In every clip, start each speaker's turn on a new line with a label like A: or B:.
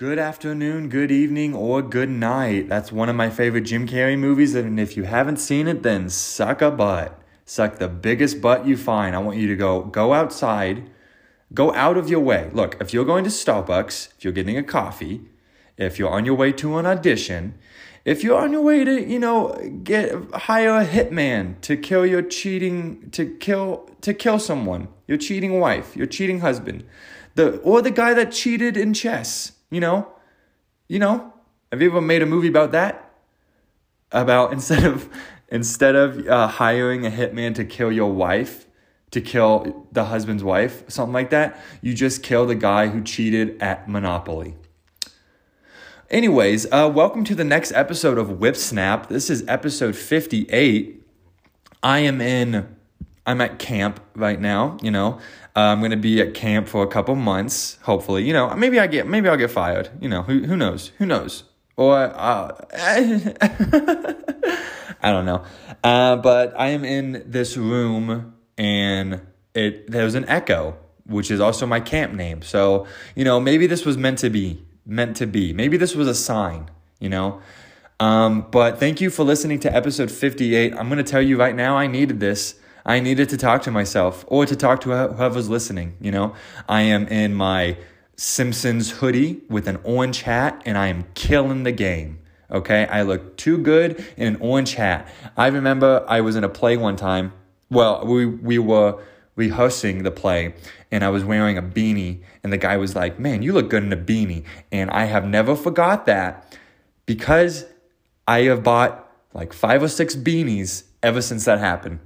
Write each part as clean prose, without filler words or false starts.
A: Good afternoon, good evening, or good night. That's one of my favorite Jim Carrey movies, and if you haven't seen it, then suck a butt. Suck the biggest butt you find. I want you to go outside, go out of your way. Look, if you're going to Starbucks, if you're getting a coffee, if you're on your way to an audition, if you're on your way to, hire a hitman to kill your cheating, to kill someone, your cheating wife, your cheating husband, or the guy that cheated in chess. Have you ever made a movie about that? About instead of hiring a hitman to kill your wife, to kill the husband's wife, something like that, you just kill the guy who cheated at Monopoly. Anyways, welcome to the next episode of Whip Snap. This is episode 58. I'm at camp right now, I'm going to be at camp for a couple months, hopefully. Maybe I'll get fired. Who knows? Or I don't know. But I am in this room and there's an echo, which is also my camp name. So, maybe this was meant to be. Maybe this was a sign, But thank you for listening to episode 58. I'm going to tell you right now, I needed this. I needed to talk to myself or to talk to whoever's listening, I am in my Simpsons hoodie with an orange hat and I am killing the game, okay? I look too good in an orange hat. I remember I was in a play one time. Well, we were rehearsing the play and I was wearing a beanie and the guy was like, man, you look good in a beanie. And I have never forgot that because I have bought like 5 or 6 beanies ever since that happened.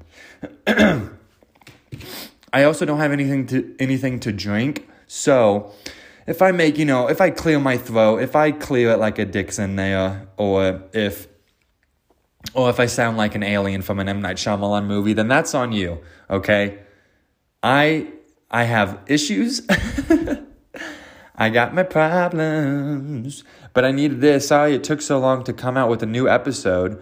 A: I also don't have anything to drink. So if I clear my throat, if I clear it like a Dixon there, or if I sound like an alien from an M. Night Shyamalan movie, then that's on you, okay? I have issues. I got my problems. But I needed this. Sorry it took so long to come out with a new episode.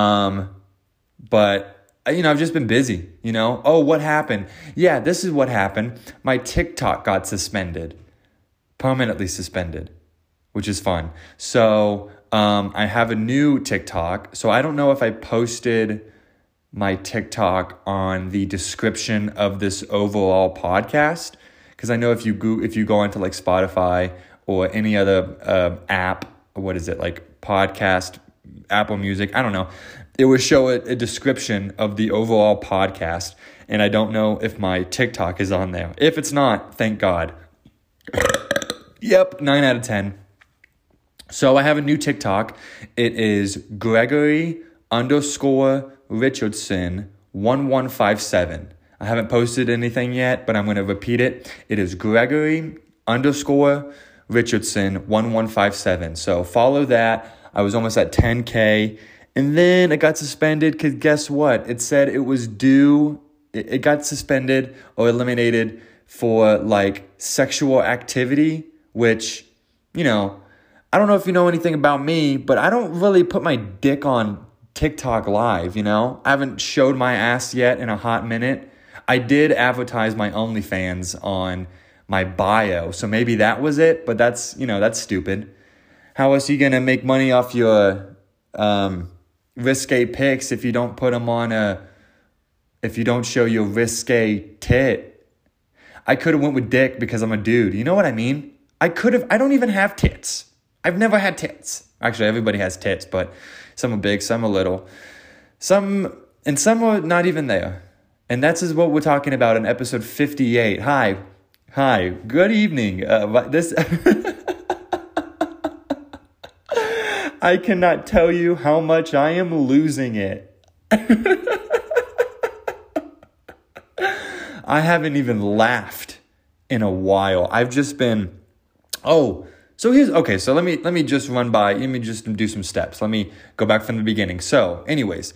A: But I've just been busy, Oh, what happened? Yeah, this is what happened. My TikTok got suspended. Permanently suspended, which is fun. So I have a new TikTok. So I don't know if I posted my TikTok on the description of this overall podcast. Because I know if you go onto like Spotify or any other app, what is it, like podcast, Apple Music, I don't know. It would show a description of the overall podcast. And I don't know if my TikTok is on there. If it's not, thank God. Yep, 9 out of 10. So I have a new TikTok. It is Gregory_Richardson1157. I haven't posted anything yet, but I'm going to repeat it. It is Gregory_Richardson1157. So follow that. I was almost at 10K. And then it got suspended because guess what? It said it was due. It got suspended or eliminated for like sexual activity, which, I don't know if you know anything about me, but I don't really put my dick on TikTok live, I haven't showed my ass yet in a hot minute. I did advertise my OnlyFans on my bio, so maybe that was it, but that's stupid. How else are you going to make money off your risque pics if you don't put them on if you don't show your risque tit? I could have went with dick because I'm a dude. You know what I mean? I don't even have tits. I've never had tits. Actually, everybody has tits, but some are big, some are little. Some are not even there. And that's what we're talking about in episode 58. Hi, good evening. I cannot tell you how much I am losing it. I haven't even laughed in a while. I've just been, so let me just run by, let me just do some steps. Let me go back from the beginning. So anyways,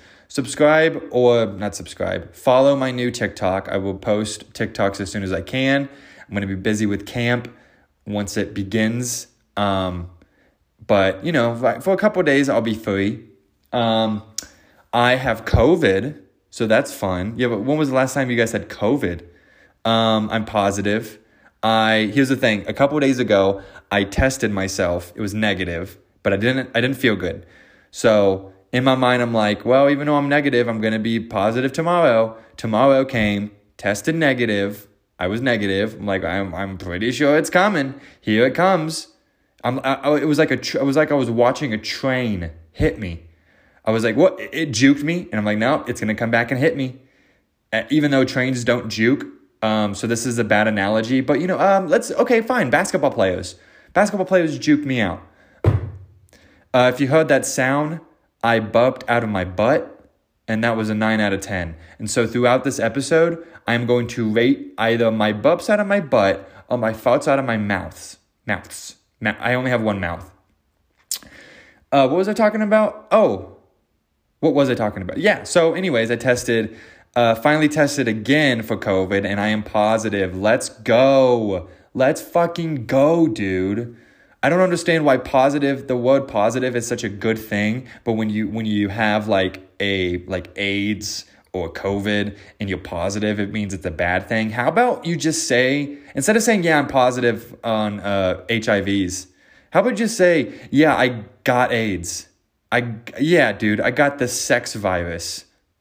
A: follow my new TikTok. I will post TikToks as soon as I can. I'm going to be busy with camp once it begins. But, for a couple of days, I'll be free. I have COVID, so that's fun. Yeah, but when was the last time you guys had COVID? I'm positive. Here's the thing. A couple of days ago, I tested myself. It was negative, but I didn't feel good. So in my mind, I'm like, well, even though I'm negative, I'm going to be positive tomorrow. Tomorrow came, tested negative. I was negative. I'm like, I'm pretty sure it's coming. Here it comes. It was like I was watching a train hit me. I was like, what? It juked me. And I'm like, no, it's going to come back and hit me. Even though trains don't juke. So this is a bad analogy, but okay, fine. Basketball players juke me out. If you heard that sound, I burped out of my butt, and that was a 9 out of 10. And so throughout this episode, I'm going to rate either my burps out of my butt or my farts out of my mouths. I only have one mouth. What was I talking about? What was I talking about? Yeah. So anyways, I finally tested again for COVID, and I am positive. Let's go. Let's fucking go, dude. I don't understand why the word positive is such a good thing, but when you have like AIDS or COVID and you're positive, it means it's a bad thing. How about you just say, instead of saying, yeah, I'm positive on HIVs, how about you just say, yeah, I got AIDS. Dude, I got the sex virus.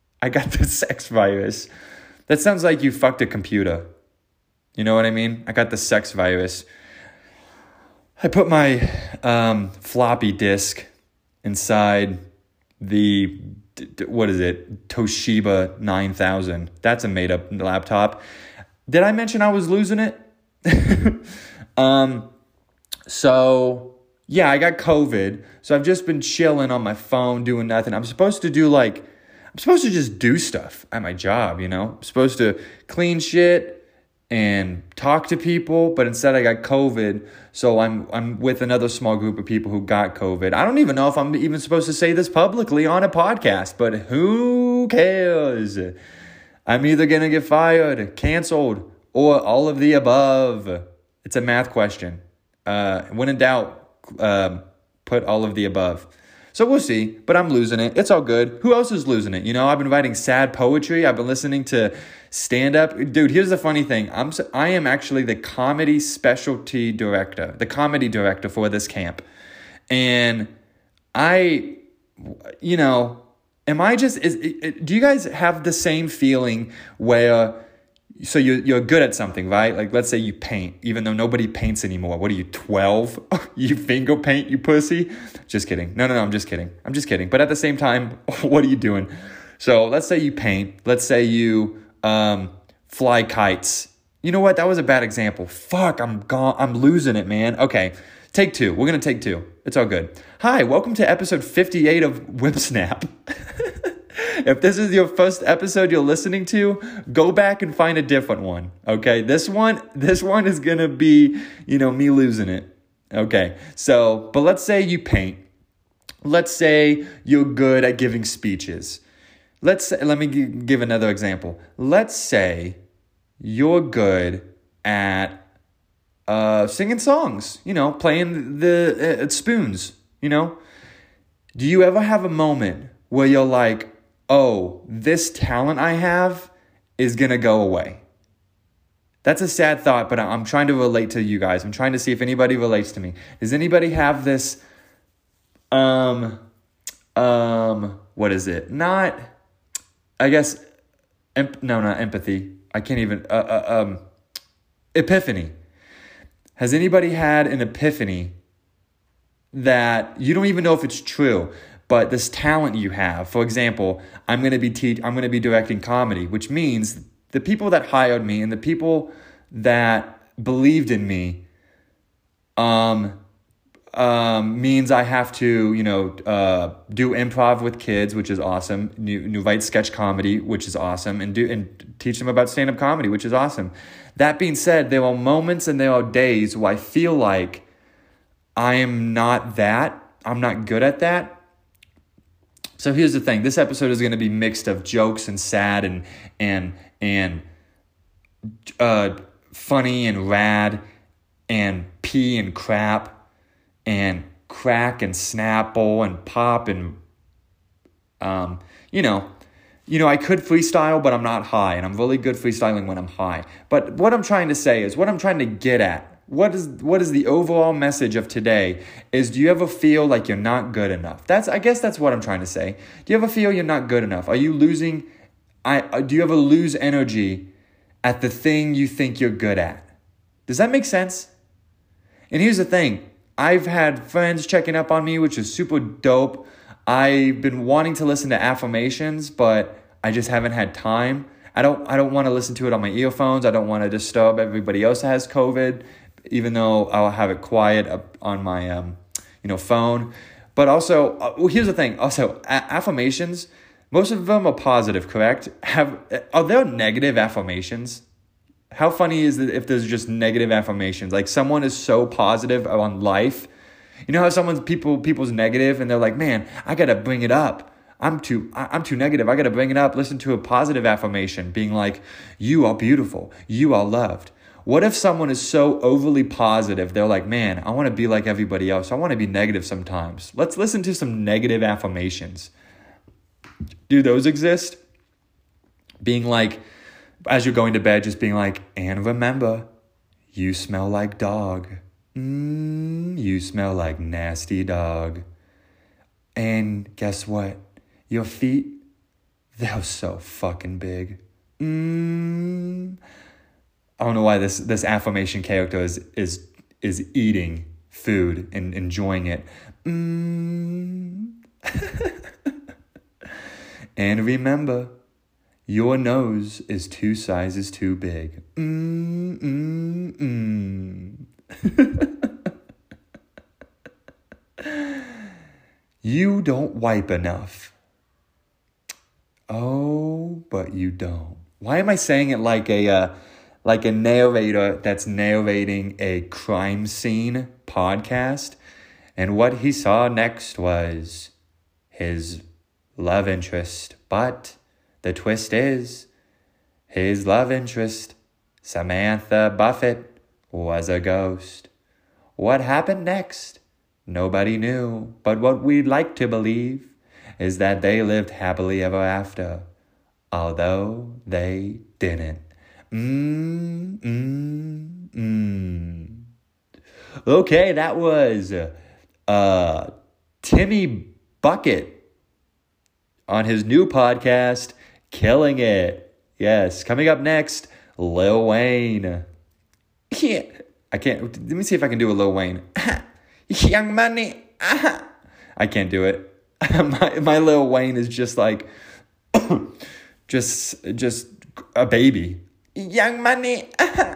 A: That sounds like you fucked a computer. You know what I mean? I got the sex virus. I put my floppy disk inside the, what is it? Toshiba 9000. That's a made up laptop. Did I mention I was losing it? So yeah, I got COVID. So I've just been chilling on my phone doing nothing. I'm supposed to just do stuff at my job, I'm supposed to clean shit and talk to people, but instead I got COVID. So I'm with another small group of people who got COVID. I don't even know if I'm even supposed to say this publicly on a podcast, but who cares? I'm either going to get fired, canceled, or all of the above. It's a math question. When in doubt, put all of the above. So we'll see, but I'm losing it. It's all good. Who else is losing it? I've been writing sad poetry. I've been listening to stand-up. Dude, here's the funny thing. I am actually the comedy specialty director, the comedy director for this camp. And do you guys have the same feeling where, so you're good at something, right? Like, let's say you paint, even though nobody paints anymore. What are you, 12? You finger paint, you pussy? Just kidding. No, I'm just kidding. But at the same time, what are you doing? So let's say you paint. Let's say you fly kites. You know what? That was a bad example. Fuck, I'm losing it, man. Okay, take two. We're going to take two. It's all good. Hi, welcome to episode 58 of Whipsnap. If this is your first episode you're listening to, go back and find a different one. Okay, this one is gonna be, me losing it. Okay, but let's say you paint. Let's say you're good at giving speeches. Let me give another example. Let's say you're good at singing songs. Playing the spoons. Do you ever have a moment where you're like, oh, this talent I have is going to go away? That's a sad thought, but I'm trying to relate to you guys. I'm trying to see if anybody relates to me. Does anybody have this, what is it? Not empathy. I can't even, epiphany. Has anybody had an epiphany that you don't even know if it's true, but this talent you have? For example, I'm going to be directing comedy, which means the people that hired me and the people that believed in me, means I have to, do improv with kids, which is awesome. You write sketch comedy, which is awesome, and teach them about stand-up comedy, which is awesome. That being said, there are moments and there are days where I feel like I am not that. I'm not good at that. So here's the thing. This episode is going to be mixed of jokes and sad and funny and rad and pee and crap and crack and snapple and pop and I could freestyle, but I'm not high, and I'm really good freestyling when I'm high. But what I'm trying to say is, what I'm trying to get at, what is the overall message of today is, do you ever feel like you're not good enough? I guess that's what I'm trying to say. Do you ever feel you're not good enough? Do you ever lose energy at the thing you think you're good at? Does that make sense? And here's the thing. I've had friends checking up on me, which is super dope. I've been wanting to listen to affirmations, but I just haven't had time. I don't want to listen to it on my earphones. I don't want to disturb everybody else that has COVID, even though I'll have it quiet up on my phone. But also, here's the thing. Also, affirmations, most of them are positive, correct? Are there negative affirmations? How funny is it if there's just negative affirmations? Like someone is so positive on life. You know how people's negative and they're like, man, I got to bring it up. I'm too negative. I got to bring it up. Listen to a positive affirmation being like, you are beautiful. You are loved. What if someone is so overly positive? They're like, man, I want to be like everybody else. I want to be negative sometimes. Let's listen to some negative affirmations. Do those exist? Being like, as you're going to bed, just being like, and remember, you smell like dog. You smell like nasty dog. And guess what? Your feet, they're so fucking big. I don't know why this affirmation character is eating food and enjoying it. And remember, your nose is 2 sizes too big. You don't wipe enough. Oh, but you don't. Why am I saying it like a narrator that's narrating a crime scene podcast? And what he saw next was his love interest. But the twist is, his love interest, Samantha Buffett, was a ghost. What happened next? Nobody knew. But what we'd like to believe is that they lived happily ever after, although they didn't. Okay, that was Timmy Bucket on his new podcast, Killing It. Yes, coming up next, Lil Wayne. Yeah, I can't. Let me see if I can do a Lil Wayne. Young Money. I can't do it. my Lil Wayne is just like, just a baby. Young Money.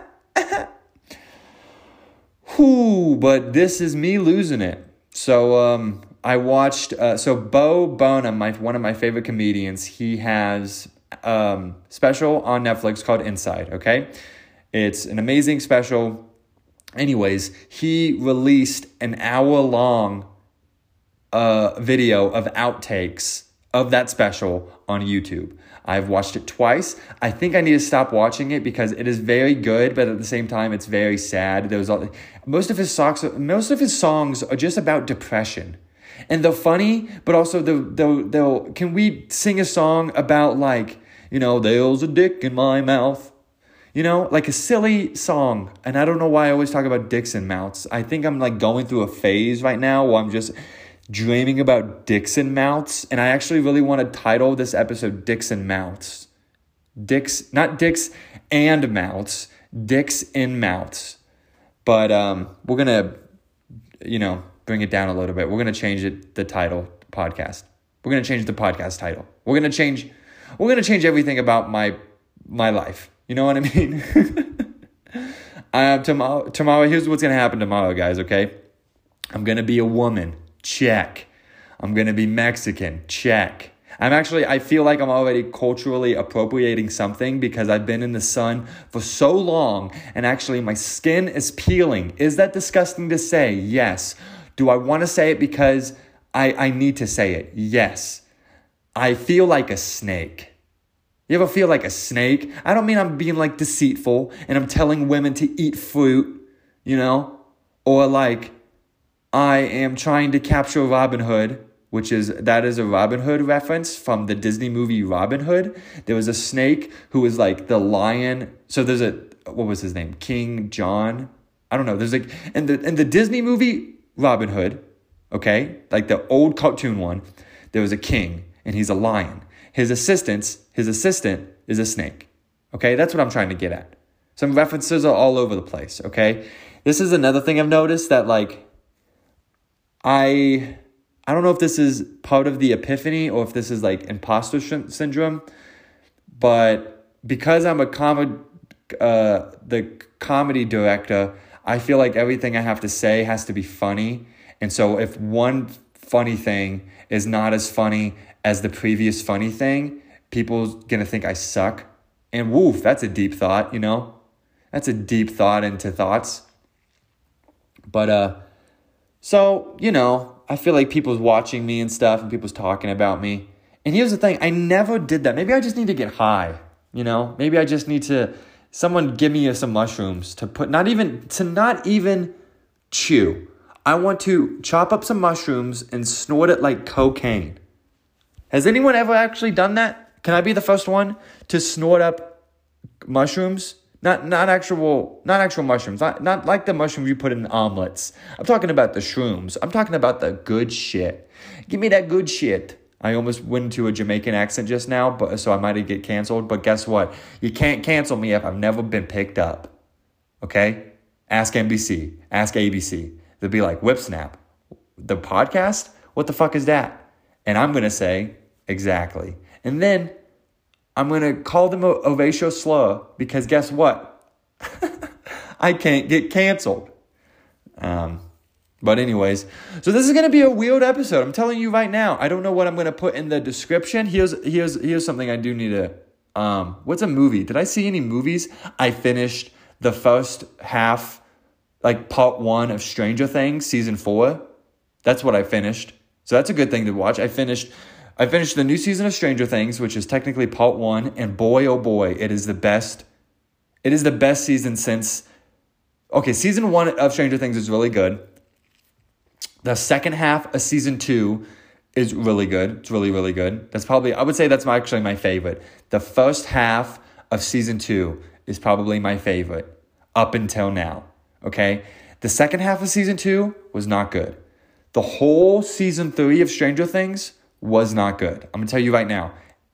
A: Whoo, but this is me losing it. So I watched, Bo Burnham, one of my favorite comedians, he has special on Netflix called Inside, okay? It's an amazing special. Anyways, he released an hour-long video of outtakes of that special on YouTube. I've watched it twice. I think I need to stop watching it because it is very good, but at the same time, it's very sad. Most of his songs are just about depression, and they're funny, but also they'll. Can we sing a song about there's a dick in my mouth? Like a silly song. And I don't know why I always talk about dicks and mouths. I think I'm going through a phase right now where I'm just dreaming about dicks and mouths. And I actually really want to title this episode Dicks and Mouths. Dicks, not dicks and mouths. Dicks in mouths. But we're going to, bring it down a little bit. We're going to change the title, podcast. We're going to change the podcast title. We're going to change everything about my life. You know what I mean? Tomorrow, here's what's going to happen tomorrow, guys, okay? I'm going to be a woman. Check. I'm going to be Mexican. Check. I feel like I'm already culturally appropriating something because I've been in the sun for so long and actually my skin is peeling. Is that disgusting to say? Yes. Do I want to say it because I need to say it? Yes. I feel like a snake. You ever feel like a snake? I don't mean I'm being deceitful and I'm telling women to eat fruit, or I am trying to capture Robin Hood, that is a Robin Hood reference from the Disney movie Robin Hood. There was a snake who was like the lion. So there's what was his name? King John? I don't know. There's like, in the Disney movie Robin Hood, okay? Like the old cartoon one, there was a king and he's a lion. His assistant is a snake. Okay? That's what I'm trying to get at. Some references are all over the place, okay? This is another thing I've noticed that like, I don't know if this is part of the epiphany or if this is like imposter syndrome, but because I'm the comedy director, I feel like everything I have to say has to be funny. And so if one funny thing is not as funny as the previous funny thing, people's going to think I suck. And woof, that's a deep thought, you know? That's a deep thought into thoughts. But, so, you know, I feel like people's watching me and stuff and people's talking about me. And here's the thing, I never did that. Maybe I just need to get high, you know? Maybe I just need to, someone give me some mushrooms to not even chew. I want to chop up some mushrooms and snort it like cocaine. Has anyone ever actually done that? Can I be the first one to snort up mushrooms? Not actual mushrooms. Not like the mushrooms you put in omelets. I'm talking about the shrooms. I'm talking about the good shit. Give me that good shit. I almost went into a Jamaican accent just now, so I might get canceled. But guess what? You can't cancel me if I've never been picked up. Okay? Ask NBC. Ask ABC. They'll be like, Whip Snap. The podcast? What the fuck is that? And I'm going to say, exactly. And then I'm going to call them a racial slur because guess what? I can't get canceled. But anyways, so this is going to be a weird episode. I'm telling you right now. I don't know what I'm going to put in the description. Here's something I do need to, what's a movie? Did I see any movies? I finished the first half, like part 1 of Stranger Things, season 4. That's what I finished. So that's a good thing to watch. I finished the new season of Stranger Things, which is technically part 1, and boy, oh boy, it is the best. It is the best season since, okay, season 1 of Stranger Things is really good. The second half of season 2 is really good. It's really, really good. I would say that's actually my favorite. The first half of season 2 is probably my favorite up until now, okay? The second half of season 2 was not good. The whole season 3 of Stranger Things was not good. I'm going to tell you right now.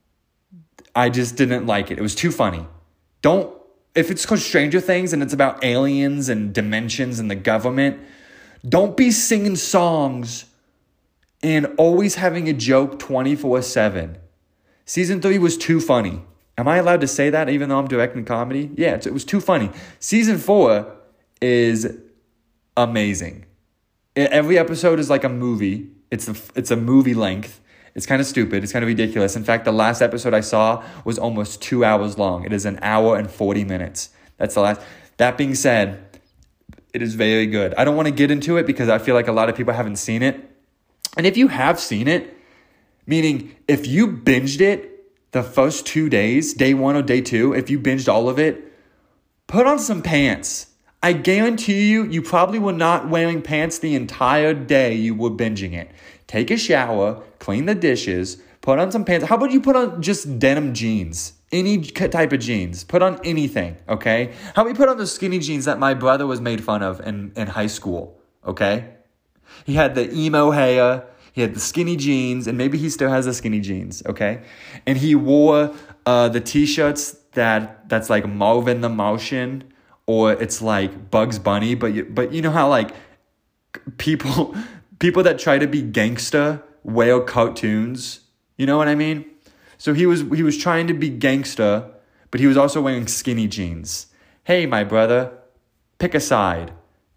A: I just didn't like it. It was too funny. If it's called Stranger Things and it's about aliens and dimensions and the government, don't be singing songs and always having a joke 24/7. Season 3 was too funny. Am I allowed to say that even though I'm directing comedy? Yeah, it was too funny. Season 4 is amazing. Every episode is like a movie. It's a movie length. It's kind of stupid. It's kind of ridiculous. In fact, the last episode I saw was almost 2 hours long. It is 1 hour and 40 minutes. That's the last. That being said, it is very good. I don't want to get into it because I feel like a lot of people haven't seen it. And if you have seen it, meaning if you binged it the first 2 days, day 1 or day 2, if you binged all of it, put on some pants. I guarantee you probably were not wearing pants the entire day you were binging it. Take a shower, clean the dishes, put on some pants. How about you put on just denim jeans? Any type of jeans. Put on anything, okay? How about you put on the skinny jeans that my brother was made fun of in high school, okay? He had the emo hair, he had the skinny jeans, and maybe he still has the skinny jeans, okay? And he wore the t-shirts that's like Marvin the Martian, or it's like Bugs Bunny, but you know how like people that try to be gangster wear cartoons, you know what I mean? So he was trying to be gangster, but he was also wearing skinny jeans. Hey, my brother, pick a side.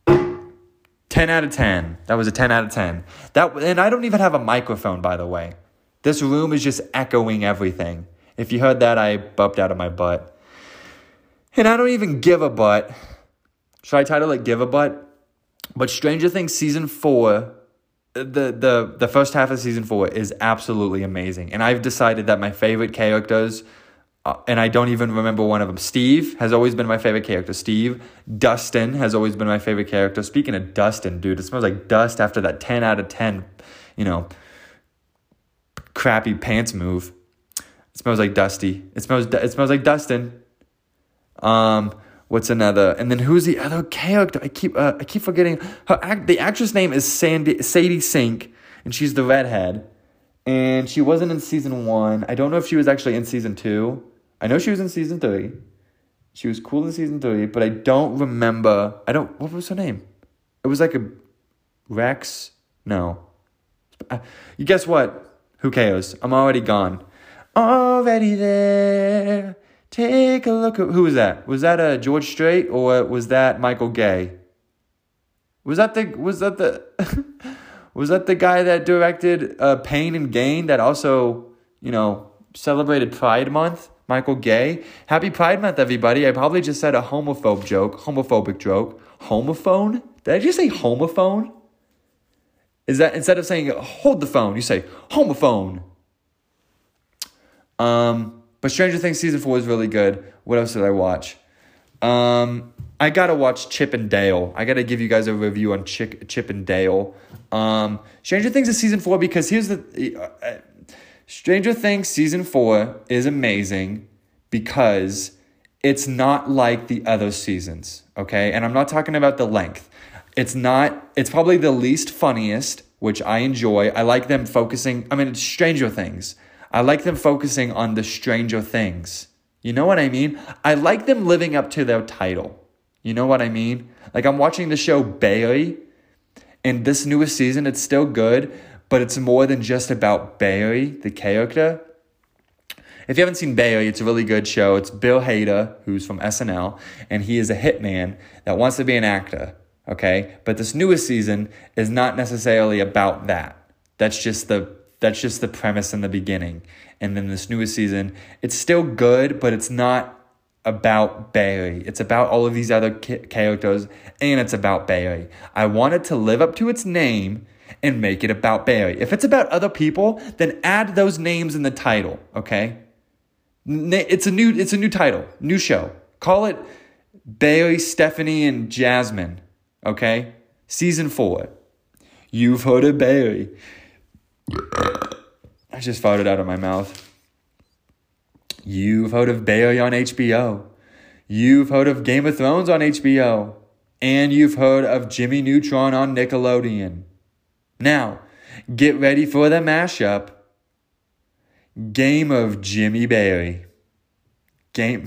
A: 10 out of 10. That was a 10 out of 10. And I don't even have a microphone, by the way. This room is just echoing everything. If you heard that, I burped out of my butt. And I don't even give a butt. Should I title it Give a Butt? But Stranger Things Season 4, the first half of Season 4 is absolutely amazing. And I've decided that my favorite characters, and I don't even remember one of them. Steve has always been my favorite character. Steve. Dustin has always been my favorite character. Speaking of Dustin, dude, it smells like dust after that 10 out of 10, crappy pants move. It smells like Dusty. It smells like Dustin. What's another? And then who's the other character? I keep forgetting the actress name is Sadie Sink, and she's the redhead. And she wasn't in season 1. I don't know if she was actually in season 2. I know she was in season 3. She was cool in season 3, but I don't remember. What was her name? It was like a Rex? No. You guess what? Who cares? I'm already gone. Already there. Take a look at... Who was that? Was that George Strait or was that Michael Gay? Was that the was that the guy that directed Pain and Gain that also, celebrated Pride Month? Michael Gay. Happy Pride Month, everybody. I probably just said a homophobic joke. Homophone? Did I just say homophone? Is that instead of saying hold the phone, you say homophone? But Stranger Things season 4 is really good. What else did I watch? I gotta watch Chip and Dale. I gotta give you guys a review on Chip and Dale. Stranger Things is season 4 because here's the... Stranger Things season 4 is amazing because it's not like the other seasons, okay? And I'm not talking about the length. It's probably the least funniest, which I enjoy. I like them focusing... it's Stranger Things. I like them focusing on the Stranger Things. You know what I mean? I like them living up to their title. You know what I mean? Like, I'm watching the show Barry, and this newest season, it's still good, but it's more than just about Barry, the character. If you haven't seen Barry, it's a really good show. It's Bill Hader, who's from SNL, and he is a hitman that wants to be an actor, okay? But this newest season is not necessarily about that. That's just the premise in the beginning. And then this newest season, it's still good, but it's not about Barry. It's about all of these other characters, and it's about Barry. I want it to live up to its name and make it about Barry. If it's about other people, then add those names in the title, okay? It's a new title, new show. Call it Barry, Stephanie, and Jasmine, okay? Season 4. You've heard of Barry. I just farted out of my mouth. You've heard of Barry on HBO. You've heard of Game of Thrones on HBO. And you've heard of Jimmy Neutron on Nickelodeon. Now, get ready for the mashup. Game of Jimmy Barry. Game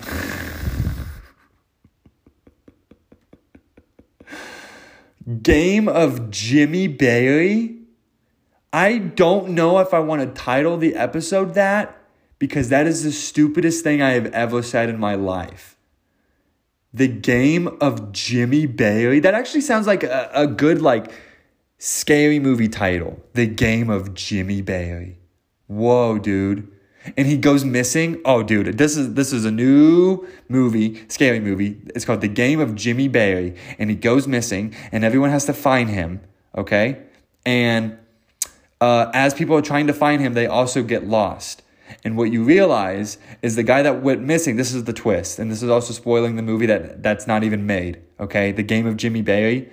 A: of Jimmy Barry? I don't know if I want to title the episode that, because that is the stupidest thing I have ever said in my life. The Game of Jimmy Barry? That actually sounds like a good, scary movie title. The Game of Jimmy Barry. Whoa, dude. And he goes missing. Oh, dude, this is a new movie, scary movie. It's called The Game of Jimmy Barry. And he goes missing, and everyone has to find him, okay? And as people are trying to find him, they also get lost. And what you realize is the guy that went missing, this is the twist, and this is also spoiling the movie that's not even made, okay? The Game of Jimmy Barry.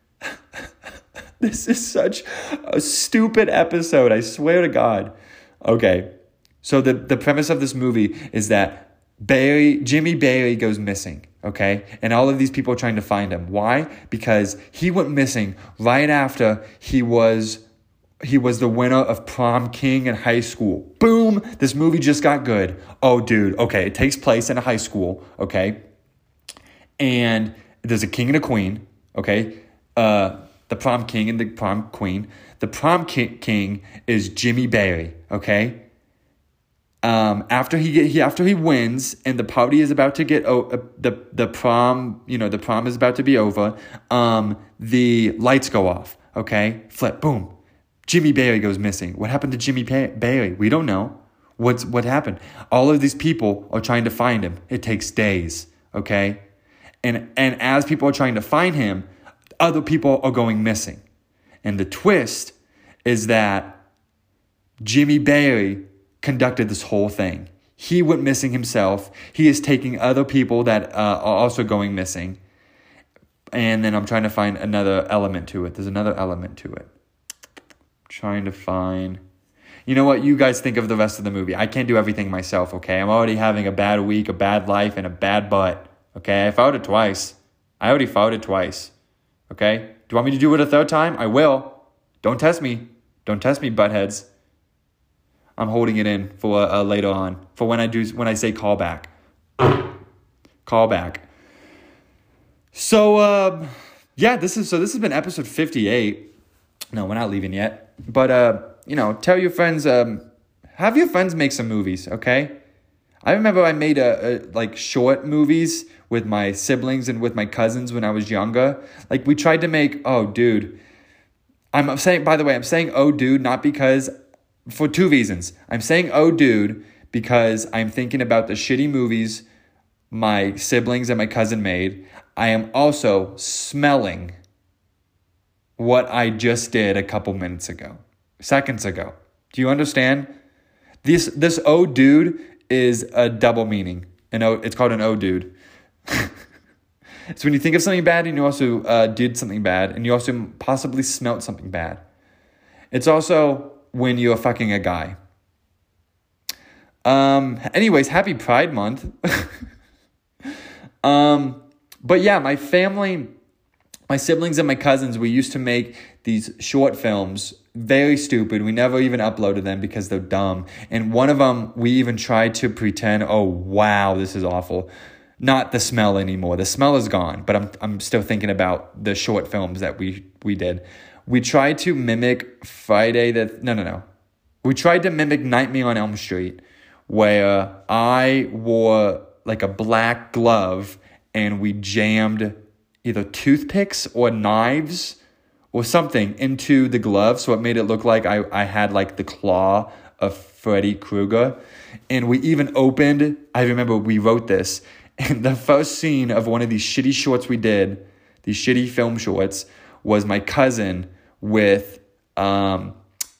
A: This is such a stupid episode, I swear to God. Okay, so the premise of this movie is that Jimmy Barry goes missing, okay? And all of these people are trying to find him. Why? Because he went missing right after he was the winner of prom king in high school. Boom! This movie just got good. Oh, dude. Okay, it takes place in a high school, okay? And there's a king and a queen, okay? The prom king and the prom queen. The prom king is Jimmy Barry, okay? After he wins and the party is about to get the prom is about to be over, the lights go off, okay? Flip, boom. Jimmy Barry goes missing. What happened to Jimmy Barry? We don't know. What happened? All of these people are trying to find him. It takes days, okay? And as people are trying to find him, other people are going missing. And the twist is that Jimmy Barry conducted this whole thing. He went missing himself. He is taking other people that are also going missing. And then I'm trying to find another element to it. There's another element to it. Trying to find... You know what? You guys think of the rest of the movie. I can't do everything myself, okay? I'm already having a bad week, a bad life, and a bad butt, okay? I farted twice. I already farted twice, okay? Do you want me to do it a third time? I will. Don't test me. Don't test me, buttheads. I'm holding it in for later on, for when I say call back. Call back. So, yeah, this has been episode 58. No, we're not leaving yet. But, tell your friends, have your friends make some movies, okay? I remember I made like short movies with my siblings and with my cousins when I was younger. Like we tried to make, oh dude. I'm saying, oh dude, not because, for two reasons. I'm saying, oh dude, because I'm thinking about the shitty movies my siblings and my cousin made. I am also smelling what I just did a couple seconds ago. Do you understand? This oh dude is a double meaning. It's called an oh dude. It's when you think of something bad and you also did something bad and you also possibly smelt something bad. It's also when you're fucking a guy. Anyways, happy Pride Month. But yeah, my family, my siblings and my cousins, we used to make these short films, very stupid. We never even uploaded them because they're dumb. And one of them, we even tried to pretend, oh wow, this is awful. Not the smell anymore. The smell is gone, but I'm still thinking about the short films that we did. We tried to mimic We tried to mimic Nightmare on Elm Street, where I wore like a black glove and we jammed either toothpicks or knives or something into the glove, so it made it look like I had like the claw of Freddy Krueger. And we even opened, I remember we wrote this, and the first scene of one of these shitty shorts we did, these shitty film shorts, was my cousin with, The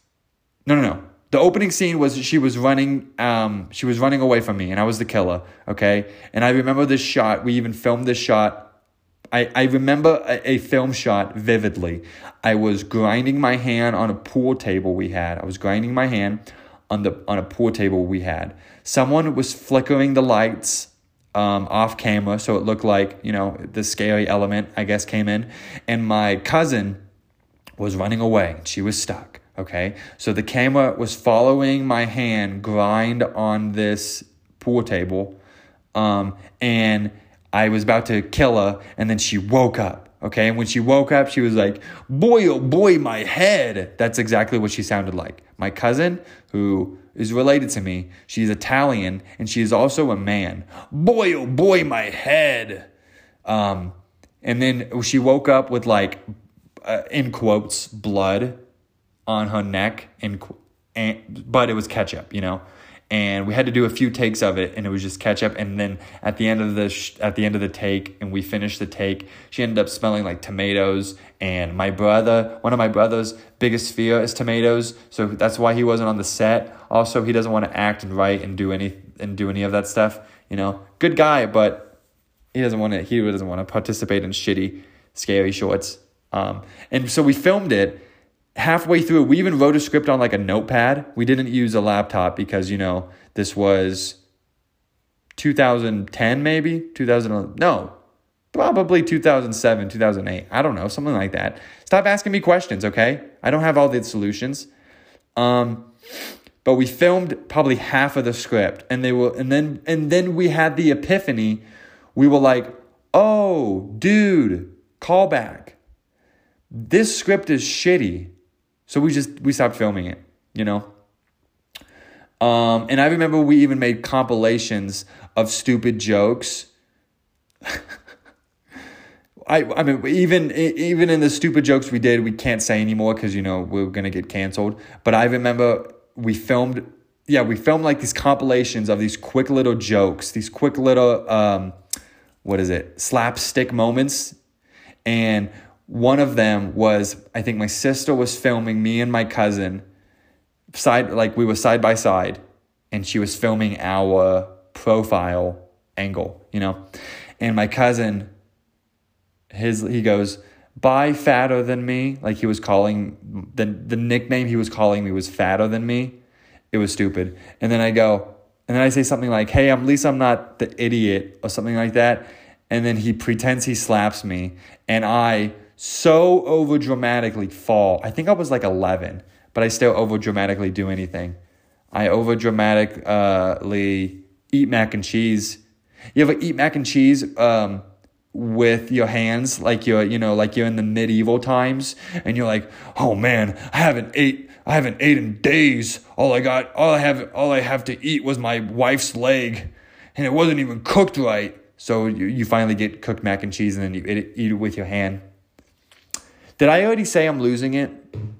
A: opening scene was she was running away from me and I was the killer, okay? And I remember this shot, we even filmed this shot. I remember a film shot vividly. I was grinding my hand on a pool table we had. On a pool table we had. Someone was flickering the lights off camera, so it looked like, the scary element, I guess, came in. And my cousin was running away. She was stuck, okay? So the camera was following my hand grind on this pool table, and I was about to kill her, and then she woke up, okay? And when she woke up, she was like, boy, oh boy, my head. That's exactly what she sounded like. My cousin, who is related to me, she's Italian, and she is also a man. Boy, oh boy, my head. And then she woke up with like, in quotes, blood on her neck, but it was ketchup, And we had to do a few takes of it, and it was just ketchup. And then at the end of the take, and we finished the take, she ended up smelling like tomatoes. And one of my brother's biggest fear is tomatoes, so that's why he wasn't on the set. Also, he doesn't want to act and write and do any of that stuff. Good guy, but he doesn't want to participate in shitty, scary shorts. And so we filmed it. Halfway through, we even wrote a script on like a notepad. We didn't use a laptop because, this was 2010 maybe? Probably 2007, 2008. I don't know, something like that. Stop asking me questions, okay? I don't have all the solutions. But we filmed probably half of the script, and then we had the epiphany. We were like, oh, dude, call back. This script is shitty. So we stopped filming it, And I remember we even made compilations of stupid jokes. I mean, even in the stupid jokes we did, we can't say anymore because, we're going to get canceled. But I remember we filmed like these compilations of these quick little jokes, these quick little, slapstick moments. And one of them was, I think my sister was filming me and my cousin we were side by side, and she was filming our profile angle, and my cousin, he goes, bye fatter than me. Like he was calling, the nickname he was calling me was fatter than me. It was stupid. And then I say something like, hey, at least I'm not the idiot or something like that. And then he pretends he slaps me. And I so over dramatically fall. I think I was like 11, but I still over dramatically do anything. I over dramatically eat mac and cheese. You ever eat mac and cheese with your hands like you're in the medieval times, and you're like, oh man, I haven't ate in days. All I have to eat was my wife's leg, and it wasn't even cooked right. So you finally get cooked mac and cheese, and then you eat it with your hand. Did I already say I'm losing it?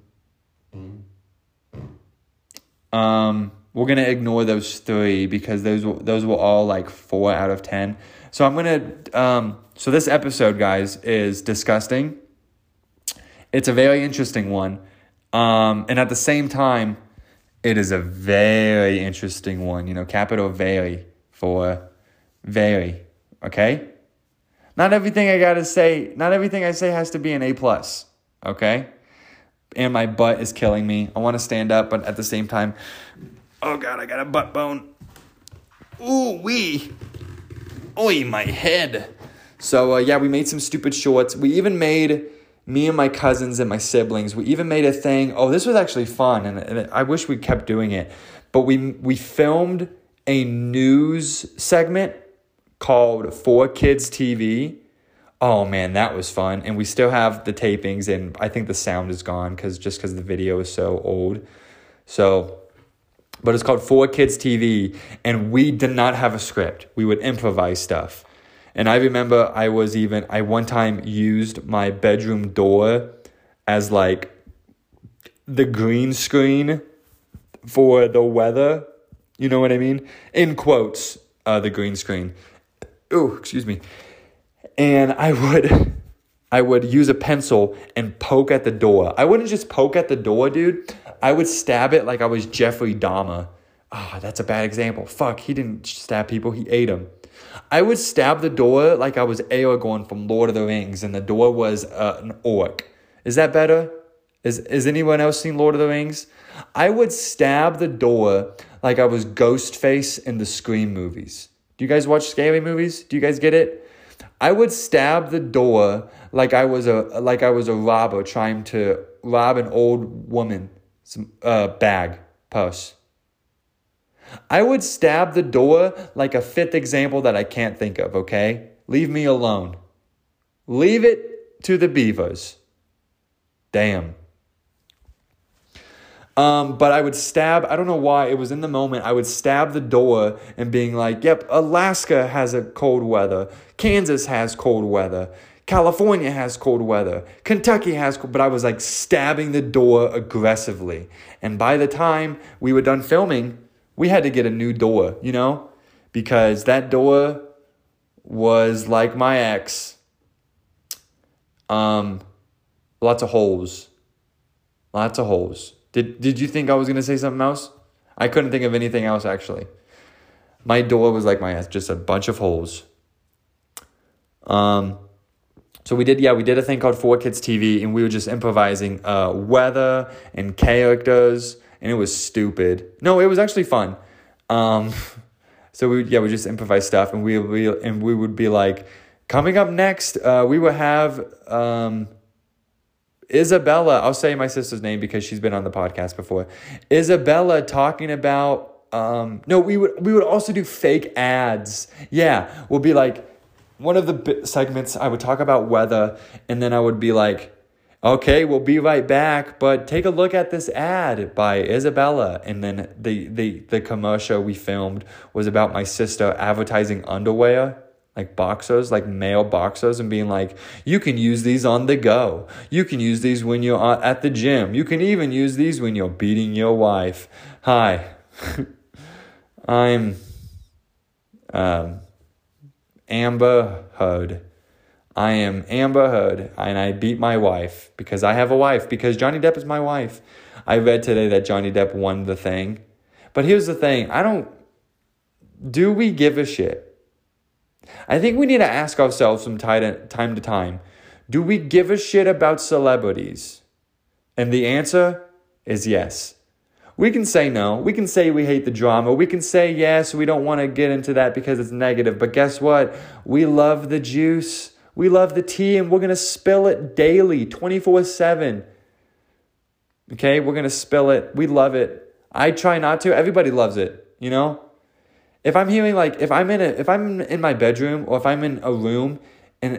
A: We're going to ignore those 3 because those were all like 4 out of 10. So I'm going to, so this episode, guys, is disgusting. It's a very interesting one. And at the same time, it is a very interesting one, capital very for very, okay? Not everything I say has to be an A+, okay? And my butt is killing me. I want to stand up, but at the same time, oh God, I got a butt bone. Ooh wee. Oy, my head. So we made some stupid shorts. We even made, me and my cousins and my siblings, we even made a thing. Oh, this was actually fun, and I wish we kept doing it. But we filmed a news segment called 4Kids TV. Oh man, that was fun. And we still have the tapings, and I think the sound is gone because the video is so old. So, but it's called 4Kids TV, and we did not have a script. We would improvise stuff. And I remember I one time used my bedroom door as like the green screen for the weather. You know what I mean? In quotes, the green screen. Oh, excuse me. And I would use a pencil and poke at the door. I wouldn't just poke at the door, dude. I would stab it like I was Jeffrey Dahmer. Ah, that's a bad example. Fuck, he didn't stab people. He ate them. I would stab the door like I was Aragorn from Lord of the Rings, and the door was an orc. Is that better? Is anyone else seen Lord of the Rings? I would stab the door like I was Ghostface in the Scream movies. Do you guys watch scary movies? Do you guys get it? I would stab the door like I was a robber trying to rob an old woman's purse. I would stab the door like a fifth example that I can't think of, okay? Leave me alone. Leave it to the beavers. Damn. But I would stab, I don't know why, it was in the moment, I would stab the door and being like, yep, Alaska has a cold weather. Kansas has cold weather. California has cold weather. Kentucky has cold, but I was like stabbing the door aggressively. And by the time we were done filming, we had to get a new door, because that door was like my ex. Lots of holes. Lots of holes. Did you think I was going to say something else? I couldn't think of anything else, actually. My door was like my ex, just a bunch of holes. So we did a thing called 4Kids TV, and we were just improvising weather and characters, and it was stupid. No, it was actually fun. So we just improvise stuff, and we would be like, coming up next, we would have Isabella. I'll say my sister's name because she's been on the podcast before. Isabella talking about we would also do fake ads. Yeah, we'll be like, one of the segments I would talk about weather, and then I would be like, okay, we'll be right back, but take a look at this ad by Isabella. And then the commercial we filmed was about my sister advertising underwear, like boxers, like male boxers, and being like, you can use these on the go. You can use these when you're at the gym. You can even use these when you're beating your wife. Hi, I'm Amber Heard. I am Amber Heard, and I beat my wife because I have a wife, because Johnny Depp is my wife. I read today that Johnny Depp won the thing. But here's the thing. Do we give a shit? I think we need to ask ourselves from time to time, do we give a shit about celebrities? And the answer is yes. We can say no. We can say we hate the drama. We can say yes, we don't want to get into that because it's negative. But guess what? We love the juice. We love the tea, and we're going to spill it daily, 24/7. Okay? We're going to spill it. We love it. I try not to. Everybody loves it, you know? If I'm hearing like, if I'm in my bedroom, or if I'm in a room and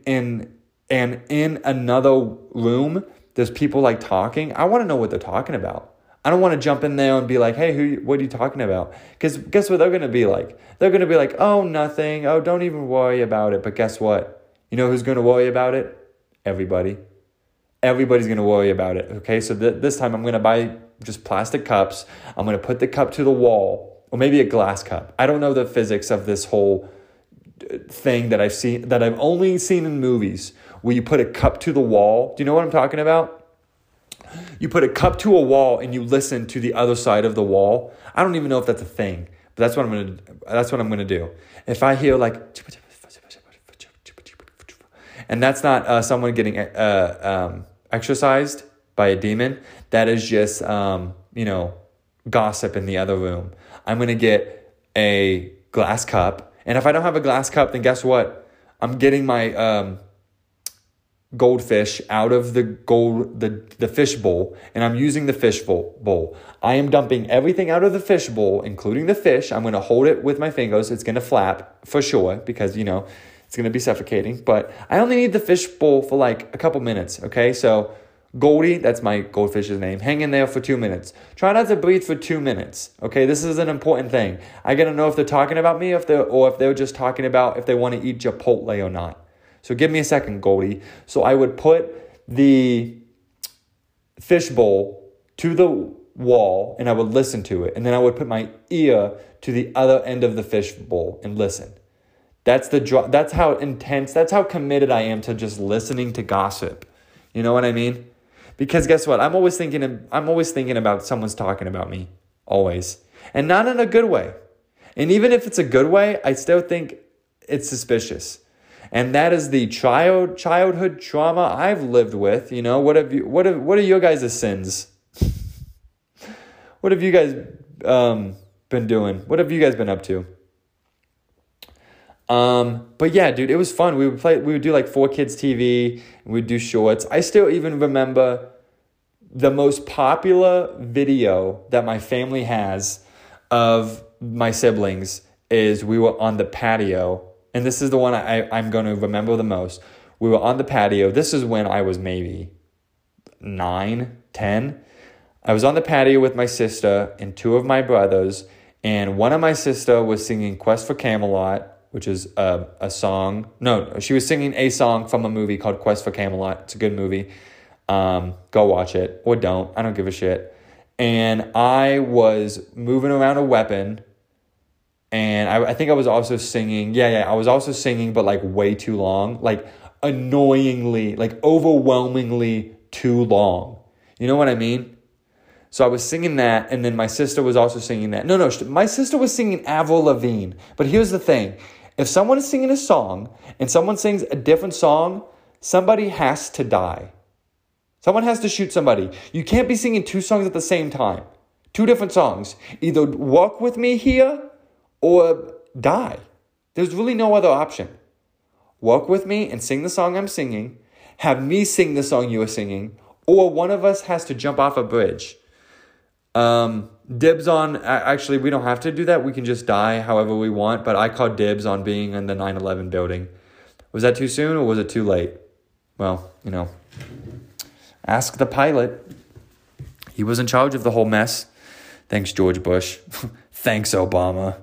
A: in another room, there's people like talking, I want to know what they're talking about. I don't want to jump in there and be like, hey, what are you talking about? Because guess what they're going to be like? They're going to be like, oh, nothing. Oh, don't even worry about it. But guess what? You know who's going to worry about it? Everybody. Everybody's going to worry about it. Okay, so this time I'm going to buy just plastic cups. I'm going to put the cup to the wall, or maybe a glass cup. I don't know the physics of this whole thing that I've only seen in movies, where you put a cup to the wall. Do you know what I'm talking about? You put a cup to a wall and you listen to the other side of the wall. I don't even know if that's a thing, but that's what I'm gonna do. If I hear like, and that's not someone getting exorcised by a demon. That is just gossip in the other room. I'm gonna get a glass cup, and if I don't have a glass cup, then guess what? I'm getting my goldfish out of the fish bowl, and I'm using the fish bowl. I am dumping everything out of the fish bowl, including the fish. I'm going to hold it with my fingers. It's going to flap for sure because, it's going to be suffocating. But I only need the fish bowl for like a couple minutes, okay? So Goldie, that's my goldfish's name, hang in there for 2 minutes. Try not to breathe for 2 minutes, okay? This is an important thing. I got to know if they're talking about me, if they're just talking about if they want to eat Chipotle or not. So give me a second, Goldie. So I would put the fish bowl to the wall, and I would listen to it. And then I would put my ear to the other end of the fish bowl and listen. That's how intense, that's how committed I am to just listening to gossip. You know what I mean? Because guess what? I'm always thinking about someone's talking about me. Always. And not in a good way. And even if it's a good way, I still think it's suspicious. And that is the childhood trauma I've lived with. What are your guys' sins? What have you guys been doing? What have you guys been up to? But yeah, dude, it was fun. We would do like 4Kids TV, and we'd do shorts. I still even remember the most popular video that my family has of my siblings is we were on the patio. And this is the one I'm going to remember the most. We were on the patio. This is when I was maybe 9, 10. I was on the patio with my sister and 2 of my brothers. And one of my sister was singing Quest for Camelot, which is a song. No, she was singing a song from a movie called Quest for Camelot. It's a good movie. Go watch it. Or don't. I don't give a shit. And I was moving around a weapon. And I think I was also singing. Yeah, I was also singing, but like way too long. Like annoyingly, like overwhelmingly too long. You know what I mean? So I was singing that, and then my sister was also singing that. No, my sister was singing Avril Lavigne. But here's the thing. If someone is singing a song, and someone sings a different song, somebody has to die. Someone has to shoot somebody. You can't be singing 2 songs at the same time. 2 different songs. Either Walk With Me Here, or die. There's really no other option. Walk with me and sing the song I'm singing. Have me sing the song you are singing. Or one of us has to jump off a bridge. Dibs on... Actually, we don't have to do that. We can just die however we want. But I called dibs on being in the 9/11 building. Was that too soon or was it too late? Well, ask the pilot. He was in charge of the whole mess. Thanks, George Bush. Thanks, Obama.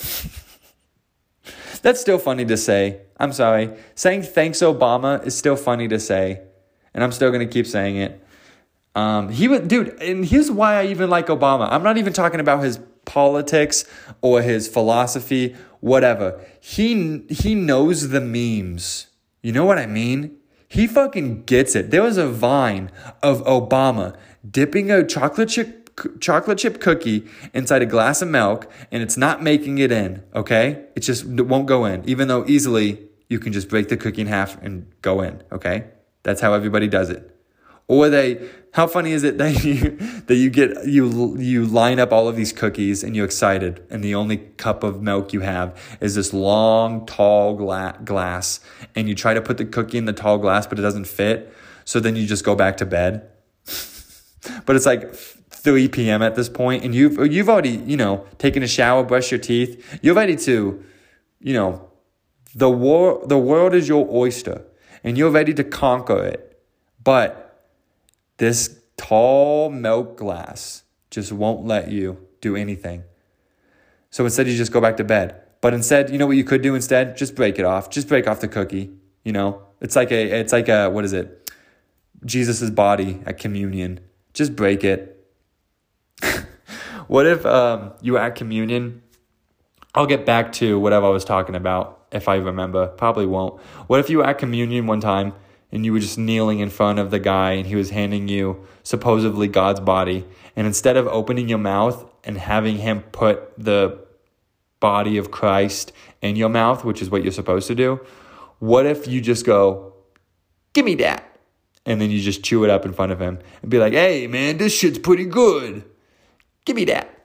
A: That's still funny to say. I'm sorry. Saying thanks Obama is still funny to say. And I'm still going to keep saying it. Dude, and here's why I even like Obama. I'm not even talking about his politics or his philosophy, whatever. He knows the memes. You know what I mean? He fucking gets it. There was a Vine of Obama dipping a chocolate chip cookie inside a glass of milk, and it's not making it in, okay? It won't go in, even though easily you can just break the cookie in half and go in, okay? That's how everybody does it. Or they How funny is it that you line up all of these cookies and you're excited, and the only cup of milk you have is this long, tall glass, and you try to put the cookie in the tall glass, but it doesn't fit. So then you just go back to bed. But it's like 3 p.m. at this point, and you've already, taken a shower, brushed your teeth. You're ready to, the world is your oyster, and you're ready to conquer it. But this tall milk glass just won't let you do anything. So instead, you just go back to bed. But instead, you know what you could do instead? Just break it off. Just break off the cookie. It's like a what is it? Jesus's body at communion. Just break it. What if you were at communion? I'll get back to whatever I was talking about if I remember. Probably won't. What if you were at communion one time and you were just kneeling in front of the guy and he was handing you supposedly God's body, and instead of opening your mouth and having him put the body of Christ in your mouth, which is what you're supposed to do, what if you just go, "Give me that," and then you just chew it up in front of him and be like, "Hey man, this shit's pretty good. Give me that."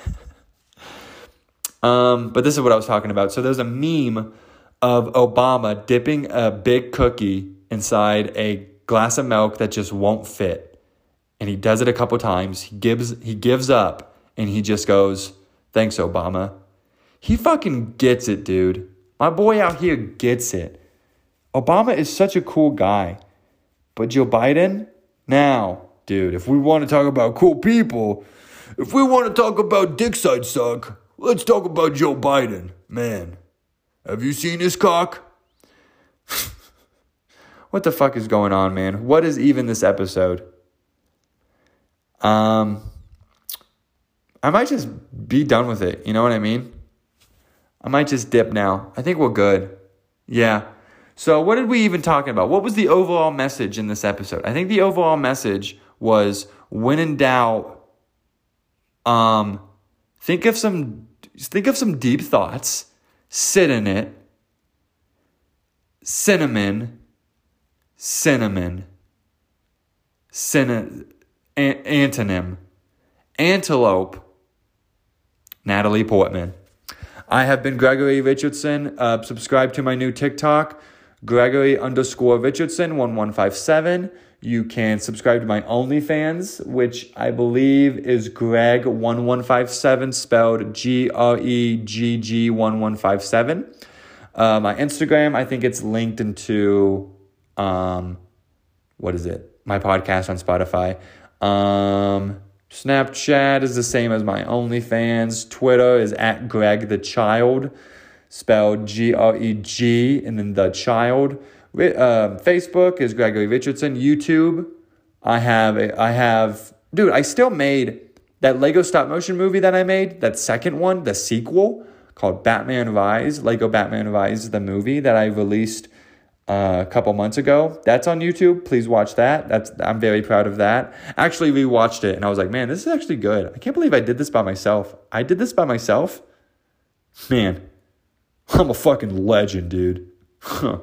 A: But this is what I was talking about. So there's a meme of Obama dipping a big cookie inside a glass of milk that just won't fit. And he does it a couple times. He gives up, and he just goes, "Thanks, Obama." He fucking gets it, dude. My boy out here gets it. Obama is such a cool guy. But Joe Biden? Now, dude, if we want to talk about cool people, if we want to talk about dick side suck, let's talk about Joe Biden. Man, have you seen his cock? What the fuck is going on, man? What is even this episode? I might just be done with it. You know what I mean? I might just dip now. I think we're good. Yeah. So what did we even talking about? What was the overall message in this episode? I think the overall message was, when in doubt, think of some deep thoughts, sit in it. Cinnamon, antonym, antelope, Natalie Portman. I have been Gregory Richardson. Subscribe to my new TikTok, Gregory_Richardson 1157. You can subscribe to my OnlyFans, which I believe is Greg1157, spelled GREGG1157. My Instagram, I think it's linked into, my podcast on Spotify. Snapchat is the same as my OnlyFans. Twitter is at Greg the Child, spelled GREG and then the Child. Facebook is Gregory Richardson. YouTube, I still made that Lego stop motion movie that I made, that second one, the sequel, called Batman Rise, Lego Batman Rise, the movie that I released a couple months ago. That's on YouTube. Please watch that. I'm very proud of that. Actually rewatched it and I was like, man, this is actually good. I can't believe I did this by myself. I did this by myself? Man, I'm a fucking legend, dude. Huh.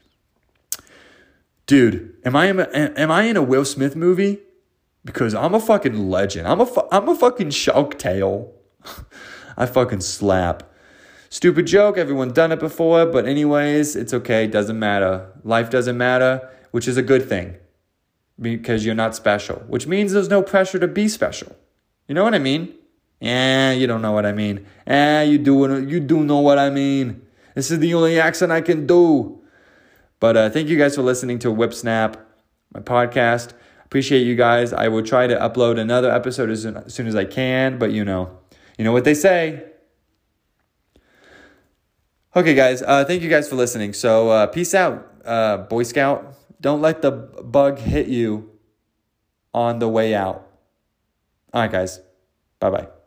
A: Dude, am I in a Will Smith movie? Because I'm a fucking legend. I'm a fucking Shark Tale. I fucking slap. Stupid joke, everyone's done it before, but anyways, it's okay, doesn't matter. Life doesn't matter, which is a good thing, because you're not special, which means there's no pressure to be special. You know what I mean? You don't know what I mean. You do know what I mean. This is the only accent I can do. But thank you guys for listening to Whip Snap, my podcast. Appreciate you guys. I will try to upload another episode as soon as I can, but you know what they say. Okay, guys, thank you guys for listening. So peace out, Boy Scout. Don't let the bug hit you on the way out. All right, guys. Bye-bye.